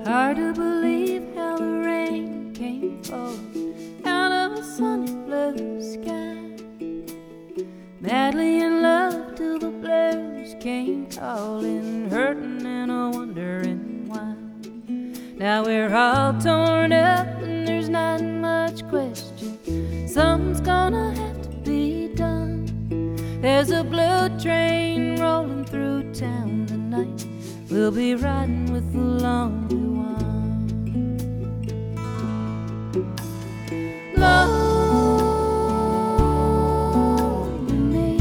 Hard to believe how the rain came falling out of a sunny blue sky. Madly in love till the blues came calling, hurting and wondering why. Now we're all torn up and there's not much question. Something's gonna have to be done. There's a blue train rolling through town tonight. We'll be riding with the lonely one. Lonely me,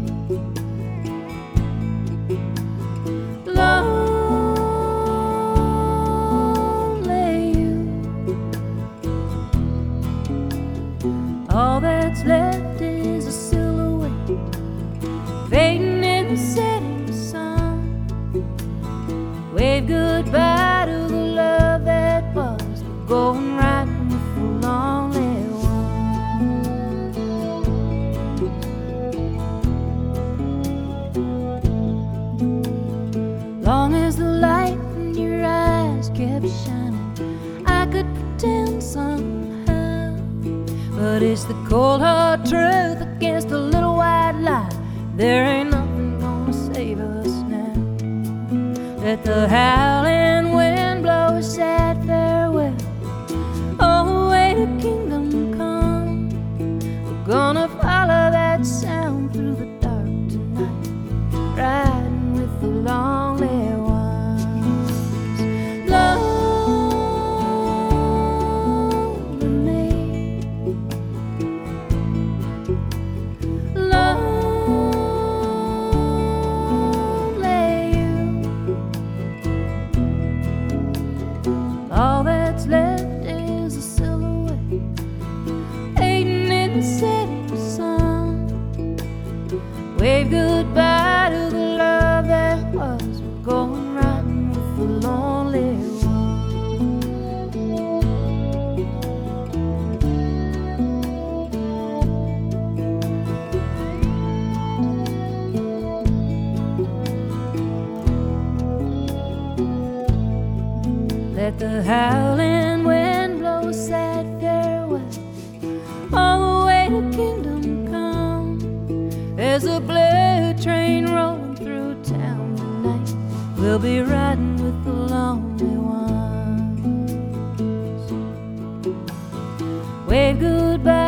lonely you. All that's left is a silhouette fading in the setting sun. Wave goodbye to the love that was. We're going riding with the lonely one. Long as the light in your eyes kept shining, I could pretend somehow. But it's the cold hard truth against a little white lie. There ain't nothing gonna save us now. Let the howling wind blow a sad farewell. Oh, way to kingdom come. We're gonna follow that sound through the dark tonight, riding with the lonely ones. Lonely me, lonely you. All that's left is a silhouette fading in the setting sun. Wave goodbye to the love that was. We're going riding with the lonely one. Let the howling wind blow a sad farewell. All the way to kingdom come. There's a blue train rolling through town tonight. We'll be riding with the lonely ones. Wave goodbye